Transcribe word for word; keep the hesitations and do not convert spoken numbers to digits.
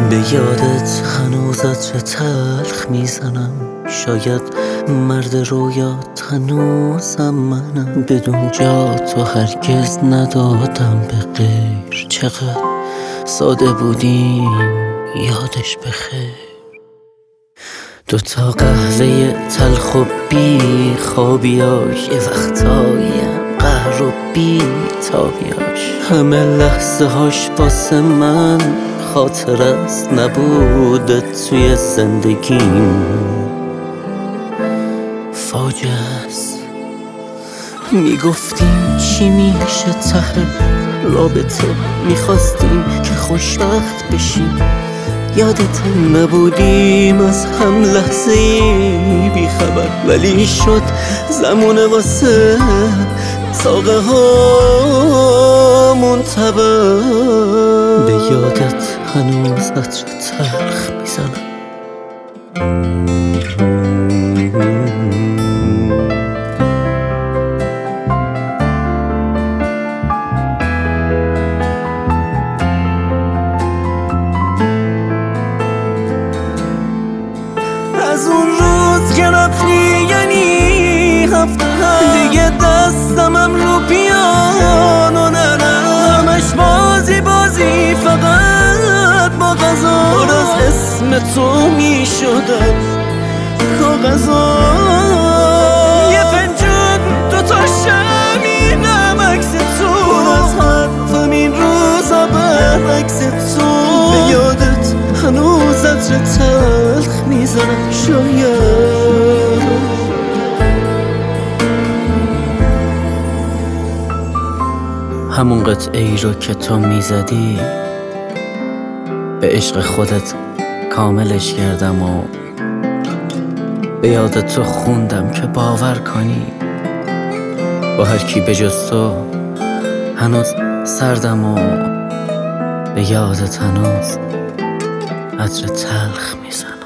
به یادت هنوز عطر تلخ میزنم، شاید مرد رویات هنوزم منم. بدون جا تو هرگز ندادم به غیر، چقدر ساده بودیم یادش بخیر. دوتا قهوه تلخ و بی خوابیاش، یه وقتایم قهر و بی تابیاش. همه لحظه هاش واسه من خاطر است، نبوده توی زندگیم فاجعه است. میگفتیم چی میشه ته رابطه، میخواستیم که خوشبخت بشیم. یادت نبودیم از هم لحظه ای بی خبر، ولی شد زمونه واسه ساقه ها منتبه. به یادت هنوز عطر تلخ میزنم. از اون روز که رفتی یعنی هفته دیگه دستمم رو پیانو نرم، همش بازی بازی فقط با غذا. پر از اسم تو می شدم کاغذا، یه فنجون دوتا شمینم عکس تو. پر از حرفم این روزا برعکس تو. به یادت هنوز عطر تلخ میزنم شاید. همون قطعه ای رو که تو میزدی به عشق خودت کاملش کردم و به یاد تو خوندم که باور کنی با هر کی به جز تو هنوز سردم و به یادت هنوز عطر تلخ میزنم.